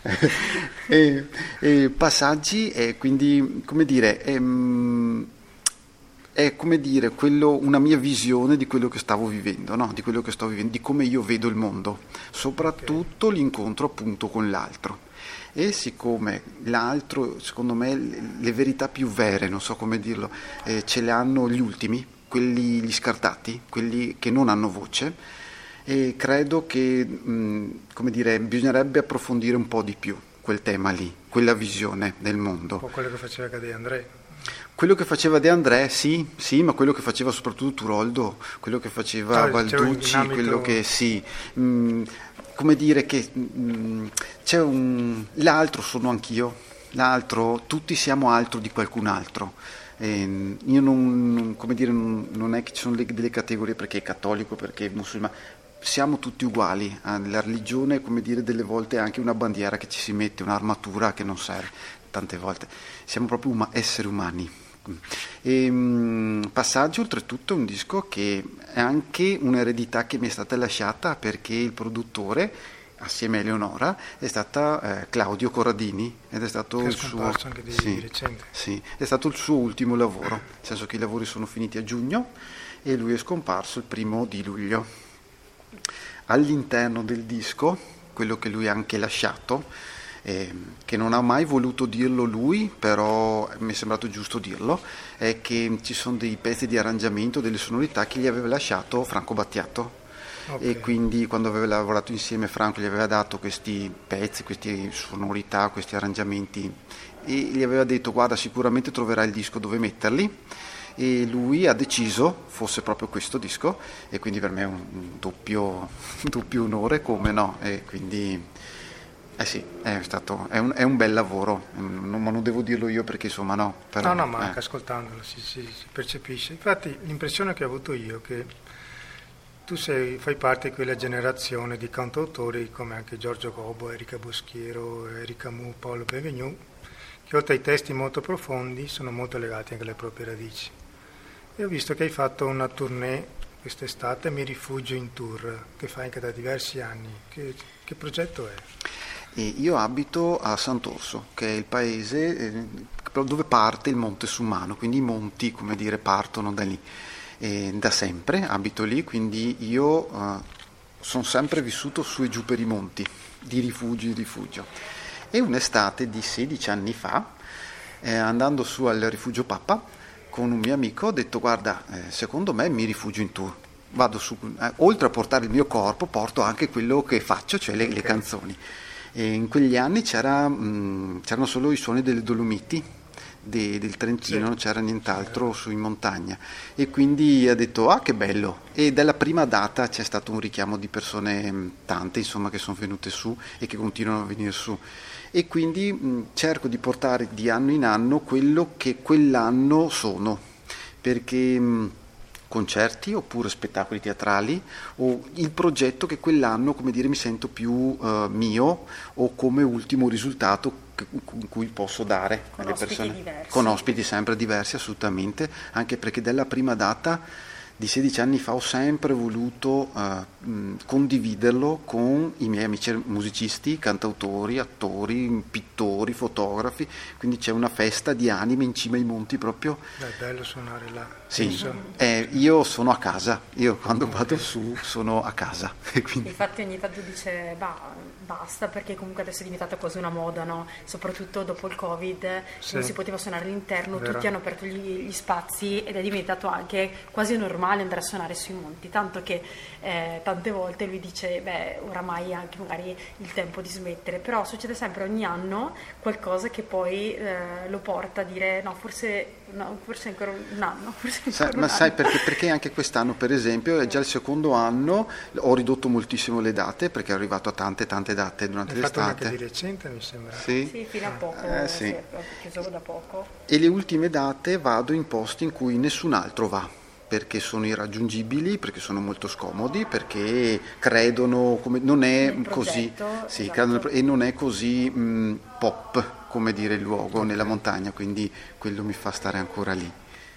e, e Passaggi è quindi, come dire, è, mm, è come dire quello, una mia visione di quello che stavo vivendo, no? Di quello che sto vivendo, di come io vedo il mondo, soprattutto okay. L'incontro appunto con l'altro. E siccome l'altro, secondo me, le, le verità più vere, non so come dirlo, eh, ce le hanno gli ultimi, quelli gli scartati, quelli che non hanno voce, e credo che, mh, come dire, bisognerebbe approfondire un po' di più quel tema lì, quella visione del mondo. Un po' quello che faceva De André. Quello che faceva De André, sì, sì, ma quello che faceva soprattutto Turoldo, quello che faceva no, Balducci, ambito... quello che sì, mh, come dire che mh, c'è un l'altro sono anch'io, l'altro, tutti siamo altro di qualcun altro. E io non, come dire, non, non è che ci sono delle categorie perché è cattolico, perché è musulmano, siamo tutti uguali, la religione è, come dire, delle volte anche una bandiera che ci si mette, un'armatura che non serve, tante volte siamo proprio uma- esseri umani. E, mh, Passaggio oltretutto è un disco che è anche un'eredità che mi è stata lasciata, perché il produttore assieme a Eleonora è stata eh, Claudio Corradini, ed è stato che il è suo anche di, sì, di recente. Sì, è stato il suo ultimo lavoro, nel senso che i lavori sono finiti a giugno e lui è scomparso il primo di luglio. All'interno del disco, quello che lui ha anche lasciato, eh, che non ha mai voluto dirlo lui, però mi è sembrato giusto dirlo, è che ci sono dei pezzi di arrangiamento, delle sonorità che gli aveva lasciato Franco Battiato. Okay. E quindi quando aveva lavorato insieme Franco gli aveva dato questi pezzi, queste sonorità, questi arrangiamenti, e gli aveva detto: guarda, sicuramente troverai il disco dove metterli, e lui ha deciso fosse proprio questo disco, e quindi per me è un, un doppio, un doppio onore, come no, e quindi eh sì, è stato è un, è un bel lavoro, non, ma non devo dirlo io perché insomma no, però, no no ma eh. anche ascoltandolo si, si, si percepisce. Infatti l'impressione che ho avuto io è che tu sei, fai parte di quella generazione di cantautori come anche Giorgio Gobbo, Erika Boschiero, Erika Mu, Paolo Benvenu, che oltre ai testi molto profondi sono molto legati anche alle proprie radici. E ho visto che hai fatto una tournée quest'estate, Mi rifugio in tour, che fai anche da diversi anni. Che, che progetto è? E io abito a Sant'Orso, che è il paese eh, dove parte il Monte Summano, quindi i monti, come dire, partono da lì. E da sempre abito lì, quindi io uh, sono sempre vissuto su e giù per i monti, di rifugio in rifugio. E un'estate di sedici anni fa, eh, andando su al Rifugio Pappa, con un mio amico ho detto: guarda, eh, secondo me mi rifugio in tour. Vado su, eh, oltre a portare il mio corpo, porto anche quello che faccio, cioè le, okay. le canzoni. E in quegli anni c'era, mh, c'erano solo i suoni delle Dolomiti, De, del Trentino, sì. Non c'era nient'altro su in montagna, e quindi ha detto: ah, che bello. E dalla prima data c'è stato un richiamo di persone tante, insomma, che sono venute su e che continuano a venire su, e quindi mh, cerco di portare di anno in anno quello che quell'anno sono, perché mh, concerti oppure spettacoli teatrali, o il progetto che quell'anno, come dire, mi sento più uh, mio, o come ultimo risultato con cui posso dare con alle ospiti persone, diversi. Con ospiti sempre diversi, assolutamente, anche perché dalla prima data di sedici anni fa ho sempre voluto uh, mh, condividerlo con i miei amici musicisti, cantautori, attori, pittori, fotografi, quindi c'è una festa di anime in cima ai monti proprio. Beh, è bello suonare là. Sì, eh, io sono a casa, io quando okay. vado su sono a casa. E quindi... Infatti ogni tanto dice bah, basta, perché comunque adesso è diventata quasi una moda, no? Soprattutto dopo il Covid, sì. non si poteva suonare all'interno, Vero. Tutti hanno aperto gli, gli spazi ed è diventato anche quasi normale andare a suonare sui monti, tanto che eh, tante volte lui dice beh, oramai è anche magari il tempo di smettere, però succede sempre ogni anno qualcosa che poi eh, lo porta a dire no, forse, no, forse ancora un anno, forse ancora sai, un ma anno. sai perché, perché anche quest'anno per esempio è già il secondo anno, ho ridotto moltissimo le date perché è arrivato a tante tante date durante Hai l'estate. Fatto anche di recente, mi sembra. Sì, sì fino a poco, eh, sì. sì, chiuso da poco. E le ultime date vado in posti in cui nessun altro va, perché sono irraggiungibili, perché sono molto scomodi, perché credono come non è nel così progetto, sì, esatto. credono, e non è così mh, pop, come dire, il luogo nella montagna, quindi quello mi fa stare ancora lì.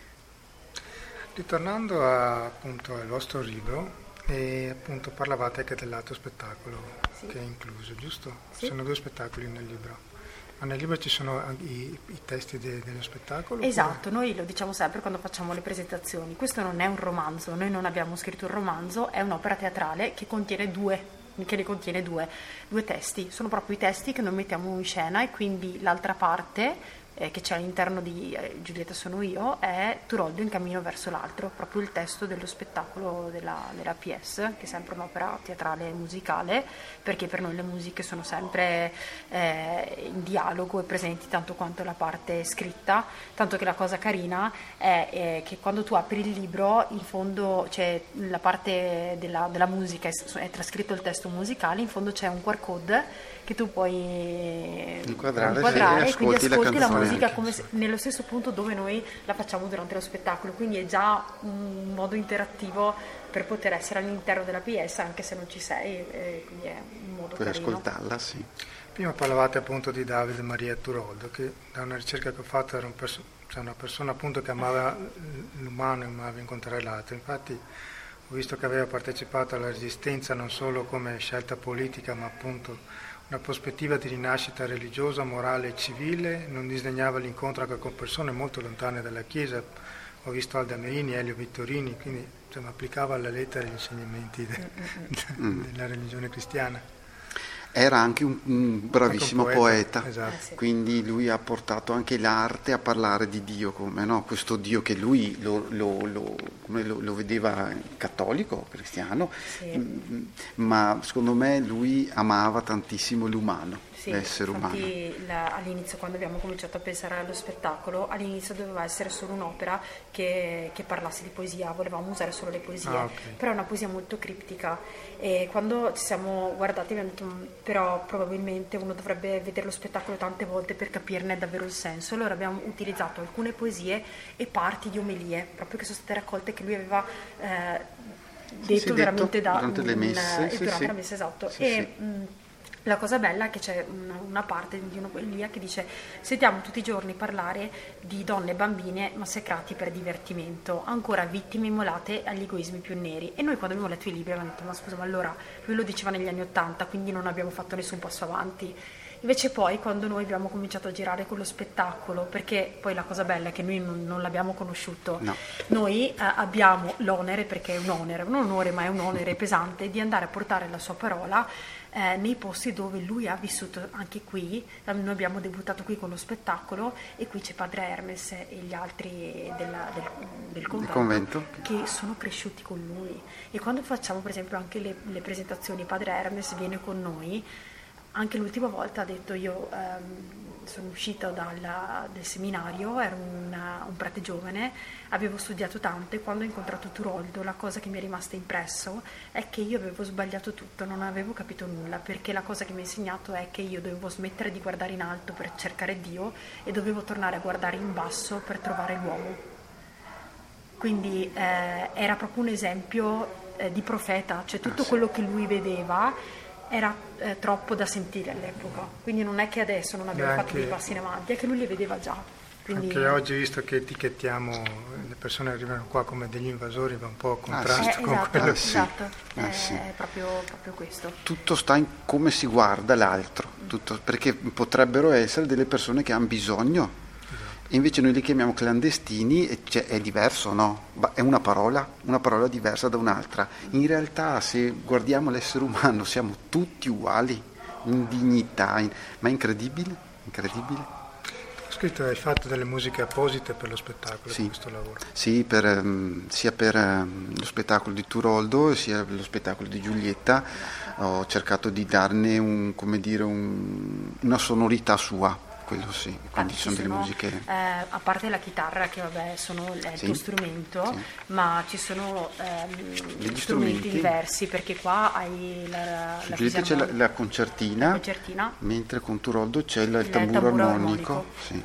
Ritornando a, appunto al vostro libro, e appunto parlavate anche del lato spettacolo, sì. che è incluso, giusto? Sì. Sono due spettacoli nel libro. Ma nel libro ci sono i, i testi de, dello spettacolo? Esatto, oppure? Noi lo diciamo sempre quando facciamo le presentazioni. Questo non è un romanzo, noi non abbiamo scritto un romanzo, è un'opera teatrale che contiene due, che ne contiene due, due testi. Sono proprio i testi che noi mettiamo in scena, e quindi l'altra parte eh, che c'è all'interno di eh, Giulietta sono io è Turoldo in cammino verso l'altro, proprio il testo dello spettacolo della, della P S, che è sempre un'opera teatrale e musicale, perché per noi le musiche sono sempre eh, in dialogo e presenti tanto quanto la parte scritta, tanto che la cosa carina è, è che quando tu apri il libro in fondo c'è la parte della, della musica, è, è trascritto il testo musicale, in fondo c'è un Q R code che che tu puoi inquadrare, inquadrare sì, e quindi ascolti ascolti la la, musica anche. come se, nello stesso punto dove noi la facciamo durante lo spettacolo, quindi è già un modo interattivo per poter essere all'interno della pièce anche se non ci sei, e quindi è un modo puoi carino. ascoltarla, sì. Prima parlavate appunto di Davide Maria Turoldo, che da una ricerca che ho fatto era un perso- cioè una persona appunto che amava l'umano e amava incontrare l'altro. Infatti ho visto che aveva partecipato alla Resistenza non solo come scelta politica, ma appunto una prospettiva di rinascita religiosa, morale e civile, non disdegnava l'incontro anche con persone molto lontane dalla Chiesa. Ho visto Alda Meini, Elio Vittorini, quindi insomma, applicava alla lettera gli insegnamenti de- Mm. della religione cristiana. Era anche un, un bravissimo Anche un poeta, poeta, esatto. Eh sì. quindi lui ha portato anche l'arte a parlare di Dio, come no? Questo Dio che lui lo, lo, lo, come lo, lo vedeva cattolico, cristiano, Sì. mm, ma secondo me lui amava tantissimo l'umano, Sì, l'essere umano. infatti la- all'inizio, quando abbiamo cominciato a pensare allo spettacolo, all'inizio doveva essere solo un'opera che, che parlasse di poesia, volevamo usare solo le poesie, Ah, ok. però è una poesia molto criptica e quando ci siamo guardati abbiamo detto "Mm, però probabilmente uno dovrebbe vedere lo spettacolo tante volte per capirne davvero il senso", allora abbiamo utilizzato alcune poesie e parti di omelie, proprio che sono state raccolte che lui aveva eh, detto sì, veramente detto da durante le un- messe, eh, sì, durante sì. la messa, esatto. Sì, e sì. mh, la cosa bella è che c'è una, una parte di un'omelia che dice: sentiamo tutti i giorni parlare di donne e bambine massacrati per divertimento, ancora vittime immolate agli egoismi più neri. E noi quando abbiamo letto i libri abbiamo detto: ma scusa, ma allora lui lo diceva negli anni Ottanta, quindi non abbiamo fatto nessun passo avanti. Invece poi quando noi abbiamo cominciato a girare quello spettacolo, perché poi la cosa bella è che noi non, non l'abbiamo conosciuto, No. noi eh, abbiamo l'onere, perché è un onere, un onore ma è un onere pesante, di andare a portare la sua parola eh, nei posti dove lui ha vissuto, anche qui. Noi abbiamo debuttato qui con lo spettacolo e qui c'è Padre Hermes e gli altri della- del, del convento, convento. che sono cresciuti con lui, e quando facciamo per esempio anche le, le presentazioni, Padre Hermes viene con noi. Anche l'ultima volta ha detto: io ehm, sono uscita dalla- dal seminario, ero una- un prete giovane, avevo studiato tanto, e quando ho incontrato Turoldo la cosa che mi è rimasta impresso è che io avevo sbagliato tutto, non avevo capito nulla, perché la cosa che mi ha insegnato è che io dovevo smettere di guardare in alto per cercare Dio e dovevo tornare a guardare in basso per trovare l'uomo. Quindi eh, era proprio un esempio eh, di profeta, cioè tutto quello che lui vedeva era eh, troppo da sentire all'epoca, quindi non è che adesso non abbiamo E fatto anche- dei passi in avanti, è che lui li vedeva già. Quindi, Anche oggi, visto che etichettiamo le persone che arrivano qua come degli invasori, va un po' a contrasto eh, con esatto, quello Ah, sì. esatto, Ah, è, sì. è proprio, proprio questo. Tutto sta in come si guarda l'altro, tutto, perché potrebbero essere delle persone che hanno bisogno, e invece noi li chiamiamo clandestini e cioè, è diverso, no? Ma è una parola, una parola diversa da un'altra. In realtà, se guardiamo l'essere umano, siamo tutti uguali, in dignità, in- ma è incredibile, incredibile. Ho scritto, hai fatto delle musiche apposite per lo spettacolo, Sì. per questo lavoro. Sì, per, ehm, sia per ehm, lo spettacolo di Turoldo sia per lo spettacolo di Giulietta ho cercato di darne un, come dire, un- una sonorità sua, quello sì, quindi Infatti ci sono ci delle sono, musiche. eh, a parte la chitarra che vabbè sono, è il Sì, tuo strumento, sì. ma ci sono ehm, strumenti, strumenti. diversi, perché qua hai la, Su la Giulietta c'è la, fisarmonica, la concertina, la concertina, mentre con Turoldo c'è il, il il tamburo, tamburo armonico. armonico. Sì.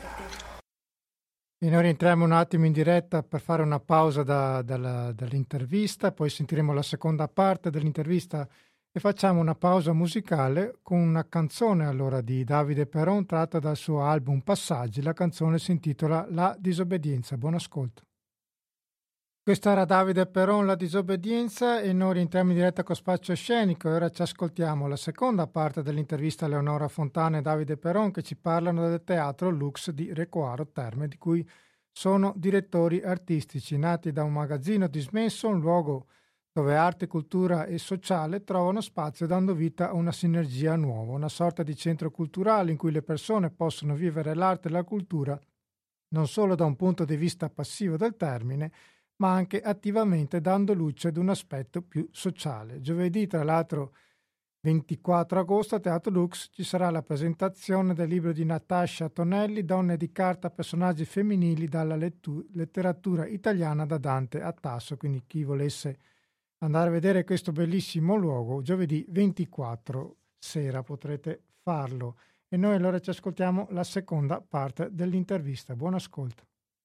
E noi rientriamo un attimo in diretta per fare una pausa da- dalla- dall'intervista, poi sentiremo la seconda parte dell'intervista e facciamo una pausa musicale con una canzone allora di Davide Perron tratta dal suo album Passaggi. La canzone si intitola La disobbedienza. Buon ascolto. Questo era Davide Perron, La disobbedienza, e noi rientriamo in diretta con Spazio Scenico. E ora ci ascoltiamo la seconda parte dell'intervista a Leonora Fontana e Davide Perron, che ci parlano del teatro Lux di Recoaro Terme, di cui sono direttori artistici, nati da un magazzino dismesso, un luogo dove arte, cultura e sociale trovano spazio, dando vita a una sinergia nuova, una sorta di centro culturale in cui le persone possono vivere l'arte e la cultura non solo da un punto di vista passivo del termine, ma anche attivamente dando luce ad un aspetto più sociale. Giovedì, tra l'altro, ventiquattro agosto a Teatro Lux ci sarà la presentazione del libro di Natascia Tonelli, Donne di carta, personaggi femminili dalla lettu- letteratura italiana da Dante a Tasso, quindi chi volesse andare a vedere questo bellissimo luogo, giovedì ventiquattro sera potrete farlo. E noi allora ci ascoltiamo la seconda parte dell'intervista. Buon ascolto.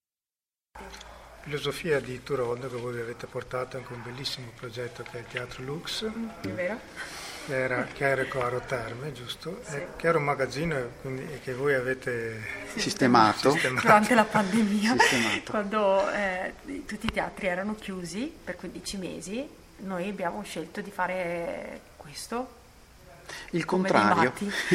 Filosofia di Turod, che voi avete portato anche un bellissimo progetto che è il Teatro Lux. Mm, è vero. Che era Chiaro Caro Terme, giusto? Sì. Che era un magazzino quindi, che voi avete sistemato, sistemato. Durante la pandemia, sistemato. Quando eh, tutti i teatri erano chiusi per quindici mesi, noi abbiamo scelto di fare questo. Il contrario,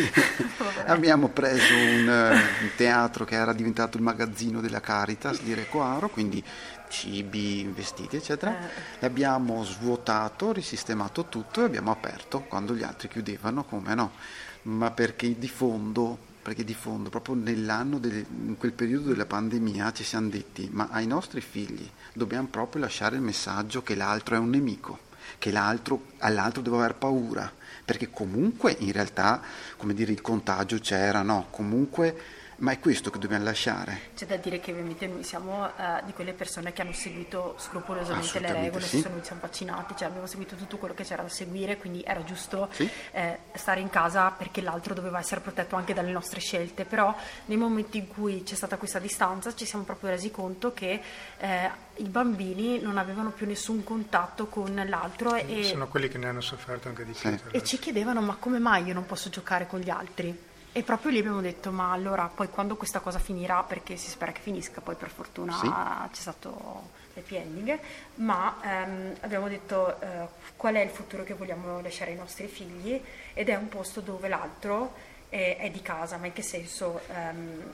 abbiamo preso un, un teatro che era diventato il magazzino della Caritas di Recoaro, quindi cibi, vestiti eccetera, eh. l'abbiamo svuotato, risistemato tutto e abbiamo aperto quando gli altri chiudevano, come no, ma perché di fondo, perché di fondo proprio nell'anno, delle, in quel periodo della pandemia ci siamo detti, ma ai nostri figli dobbiamo proprio lasciare il messaggio che l'altro è un nemico, che l'altro, all'altro devo aver paura, perché comunque in realtà, come dire, il contagio c'era, no, comunque, ma è questo che dobbiamo lasciare. C'è da dire che ovviamente noi siamo uh, di quelle persone che hanno seguito scrupolosamente le regole, sì. Noi siamo vaccinati, cioè abbiamo seguito tutto quello che c'era da seguire, quindi era giusto sì. eh, stare in casa perché l'altro doveva essere protetto anche dalle nostre scelte, però nei momenti in cui c'è stata questa distanza ci siamo proprio resi conto che eh, i bambini non avevano più nessun contatto con l'altro e sono quelli che ne hanno sofferto anche di più. Sì. E ci chiedevano ma come mai io non posso giocare con gli altri? E proprio lì abbiamo detto ma allora poi quando questa cosa finirà, perché si spera che finisca, poi per fortuna sì. c'è stato l'happy ending, ma ehm, abbiamo detto eh, qual è il futuro che vogliamo lasciare ai nostri figli, ed è un posto dove l'altro è, è di casa, ma in che senso? Ehm,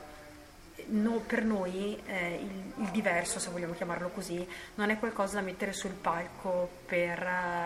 No, per noi eh, il, il diverso, se vogliamo chiamarlo così, non è qualcosa da mettere sul palco per,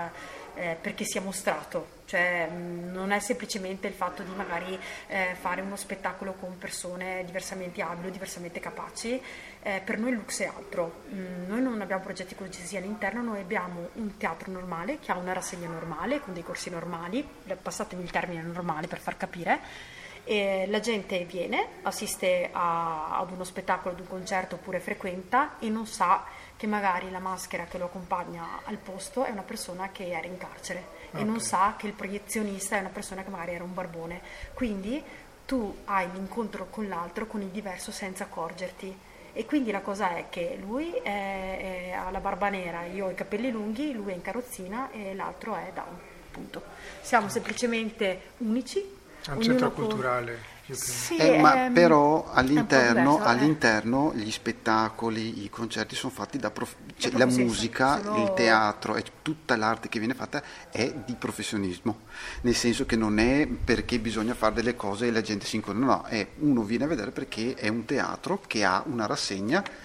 eh, perché sia mostrato, cioè mh, non è semplicemente il fatto di magari eh, fare uno spettacolo con persone diversamente abili o diversamente capaci. Eh, per noi il Lux è altro, mh, noi non abbiamo progetti così all'interno, noi abbiamo un teatro normale che ha una rassegna normale con dei corsi normali, passatemi il termine normale per far capire. E la gente viene, assiste a, ad uno spettacolo, ad un concerto oppure frequenta e non sa che magari la maschera che lo accompagna al posto è una persona che era in carcere okay. E non sa che il proiezionista è una persona che magari era un barbone, quindi tu hai l'incontro con l'altro, con il diverso senza accorgerti. E quindi la cosa è che lui è, è, ha la barba nera, io ho i capelli lunghi, lui è in carrozzina e l'altro è down, punto. Siamo semplicemente unici. È un centro culturale più che... Sì, eh, è, ma però all'interno, diverso, all'interno eh. gli spettacoli, i concerti sono fatti da prof... cioè, da la musica, sono... il teatro e tutta l'arte che viene fatta è di professionismo, nel senso che non è perché bisogna fare delle cose e la gente si incontra, no, è uno viene a vedere perché è un teatro che ha una rassegna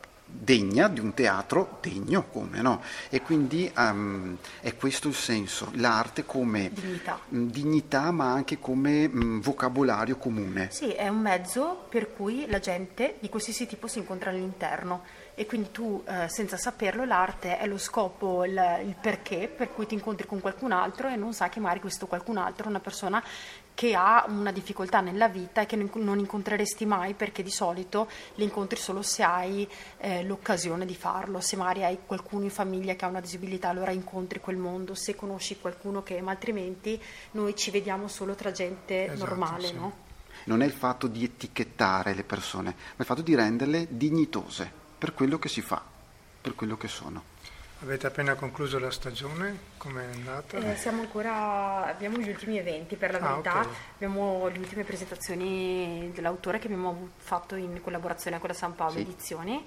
degna di un teatro degno, come no? E quindi um, è questo il senso, l'arte come dignità, mh, dignità ma anche come mh, vocabolario comune. Sì, è un mezzo per cui la gente di qualsiasi tipo si incontra all'interno e quindi tu eh, senza saperlo l'arte è lo scopo, il, il perché per cui ti incontri con qualcun altro e non sai che magari questo qualcun altro è una persona che ha una difficoltà nella vita e che non incontreresti mai perché di solito li incontri solo se hai eh, l'occasione di farlo, se magari hai qualcuno in famiglia che ha una disabilità allora incontri quel mondo, se conosci qualcuno che ma altrimenti noi ci vediamo solo tra gente esatto, normale, sì. No? Non è il fatto di etichettare le persone, ma il fatto di renderle dignitose per quello che si fa, per quello che sono. Avete appena concluso la stagione, com'è andata? Eh, siamo ancora, abbiamo gli ultimi eventi per la verità, ah, okay. Abbiamo le ultime presentazioni dell'autore che abbiamo fatto in collaborazione con la San Paolo sì. Edizioni.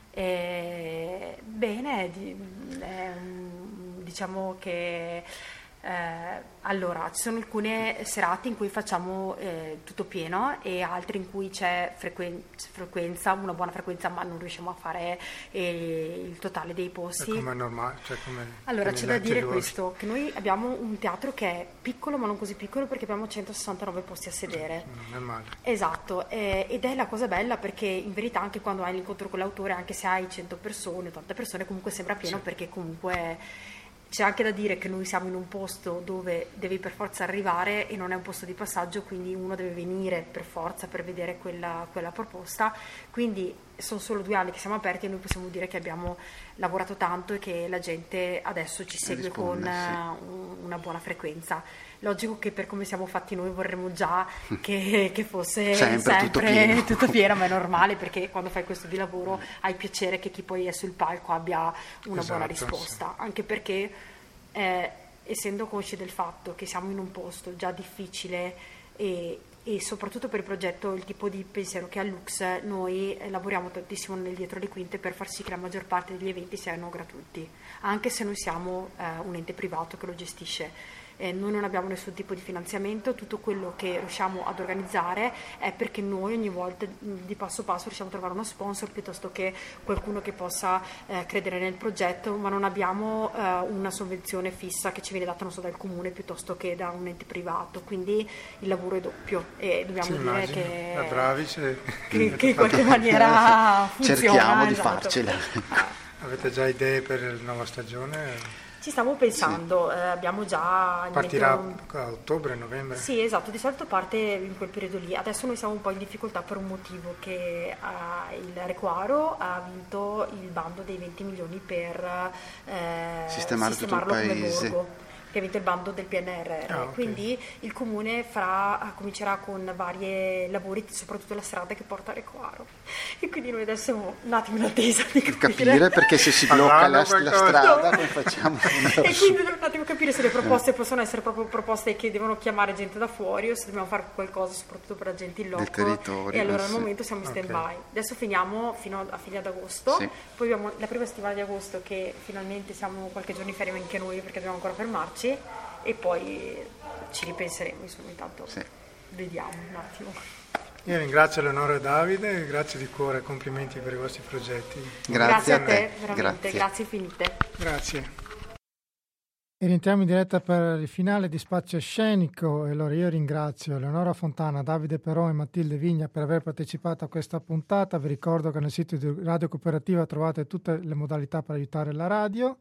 E, bene, di, eh, diciamo che eh, allora ci sono alcune serate in cui facciamo eh, tutto pieno e altre in cui c'è frequen- frequenza, una buona frequenza, ma non riusciamo a fare eh, il totale dei posti. Come normale, cioè come allora c'è da dire luoghi. Questo, che noi abbiamo un teatro che è piccolo ma non così piccolo perché abbiamo centosessantanove posti a sedere. Non è male. Esatto, eh, ed è la cosa bella perché in verità anche quando hai l'incontro con l'autore, anche se hai cento persone, ottanta persone, comunque sembra pieno sì. Perché comunque... C'è anche da dire che noi siamo in un posto dove devi per forza arrivare e non è un posto di passaggio, quindi uno deve venire per forza per vedere quella, quella proposta, quindi sono solo due anni che siamo aperti e noi possiamo dire che abbiamo lavorato tanto e che la gente adesso ci segue risponde, con sì. una buona frequenza. logico che per come siamo fatti noi vorremmo già che, che fosse sempre, sempre tutto pieno. tutto pieno, ma è normale, perché quando fai questo di lavoro hai piacere che chi poi è sul palco abbia una esatto, buona risposta, sì. Anche perché eh, essendo consci del fatto che siamo in un posto già difficile e e soprattutto per il progetto, il tipo di pensiero che ha Lux, noi eh, lavoriamo tantissimo nel dietro le quinte per far sì che la maggior parte degli eventi siano gratuiti, anche se noi siamo eh, un ente privato che lo gestisce. Eh, noi non abbiamo nessun tipo di finanziamento, tutto quello che riusciamo ad organizzare è perché noi ogni volta di passo passo riusciamo a trovare uno sponsor piuttosto che qualcuno che possa eh, credere nel progetto, ma non abbiamo eh, una sovvenzione fissa che ci viene data non so dal comune piuttosto che da un ente privato, quindi il lavoro è doppio e dobbiamo sì, dire che, la bravi, cioè, che, che in qualche maniera funziona. Cerchiamo di esatto. farcela. Avete già idee per la nuova stagione? Ci stavo pensando, sì. eh, abbiamo già... Partirà un... a ottobre, novembre? Sì, esatto, di solito parte in quel periodo lì. Adesso noi siamo un po' in difficoltà per un motivo, che eh, il Requaro ha vinto il bando dei venti milioni per eh, sistemare sistemarlo tutto il come paese. borgo, che ha vinto il bando del P N R R. Ah, okay. Quindi il comune farà, comincerà con vari lavori, soprattutto la strada che porta a Requaro. E quindi noi adesso siamo un attimo in attesa di capire, capire perché se si blocca la, la strada come facciamo? E quindi dobbiamo un attimo capire se le proposte possono essere proprio proposte che devono chiamare gente da fuori o se dobbiamo fare qualcosa soprattutto per la gente in loco. Del territorio. E allora sì. al momento siamo in stand by. Okay. Adesso finiamo fino a fine ad agosto, sì. Poi abbiamo la prima settimana di agosto che finalmente siamo qualche giorno in ferie anche noi perché dobbiamo ancora fermarci e poi ci ripenseremo, insomma, intanto sì. Vediamo un attimo. Io ringrazio Eleonora e Davide, grazie di cuore, complimenti per i vostri progetti. Grazie, grazie a te, te. veramente, grazie. grazie infinite. Grazie. E rientriamo in diretta per il finale di Spazio Scenico. E allora io ringrazio Eleonora Fontana, Davide Peron e Matilde Vigna per aver partecipato a questa puntata. Vi ricordo che nel sito di Radio Cooperativa trovate tutte le modalità per aiutare la radio.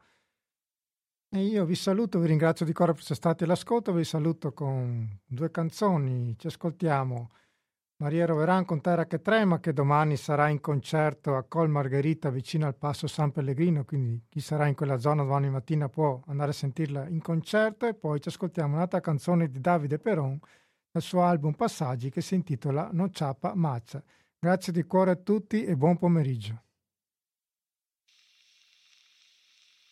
E io vi saluto, vi ringrazio di cuore per essere stati all'ascolto, vi saluto con due canzoni, ci ascoltiamo Maria Roveran con Terra che trema, che domani sarà in concerto a Col Margherita vicino al Passo San Pellegrino, quindi chi sarà in quella zona domani mattina può andare a sentirla in concerto, e poi ci ascoltiamo un'altra canzone di Davide Peron dal suo album Passaggi che si intitola Non ciappa maccia. Grazie di cuore a tutti e buon pomeriggio.